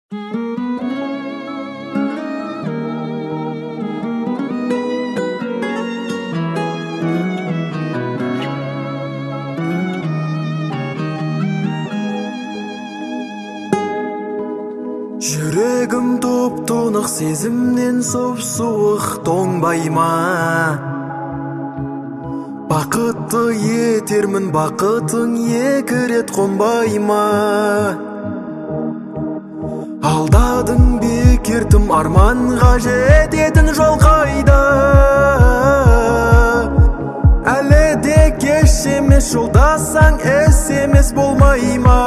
Жүрегім топ-тонық сезімнен сұп-суық тоңбай ма? Бақытты етермін, бақытың екі рет қонбай ма? Алдадың бекер тым, арманға жететін жол қайда? Әлі де кеш емес, жолдасаң SMS болмай ма?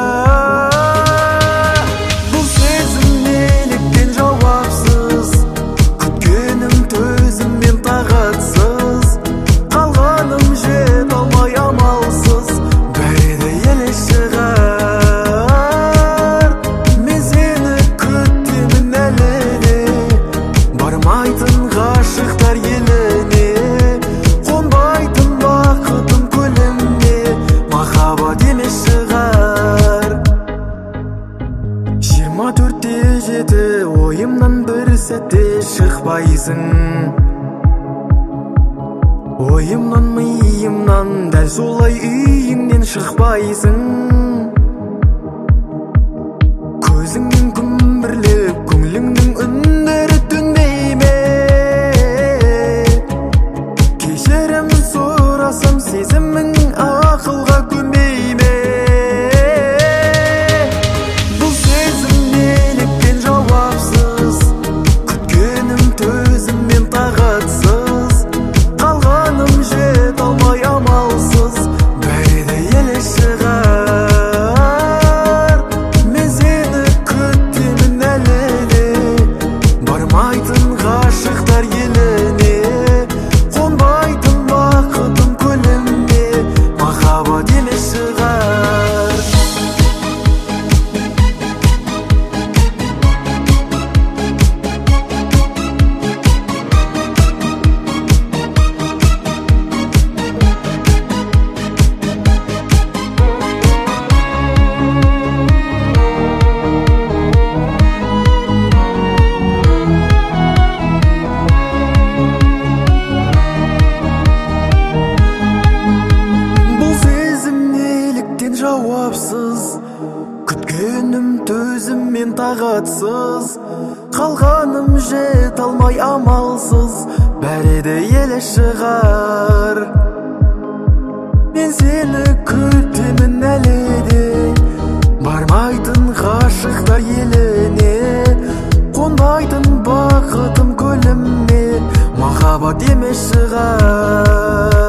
Ойымнан бір сәтте шықпайсың, ойымнан миымнан дәл солай үйіңнен шықпайсың. Көзіңнен күмбірлеп көңіліңнің үндері төнбей ме? Кешірім сұрасам сезімің ақылға көнбей ме? Жауапсыз, күткенім төзіммен тағатсыз, қалғаным жет алмай амалсыз, бәрі де еле шығар. Мен сені күтемін әлі де, бармайтын ғашықтар еліне, қонбайтын бақытым көліме, махаббат емес шығар.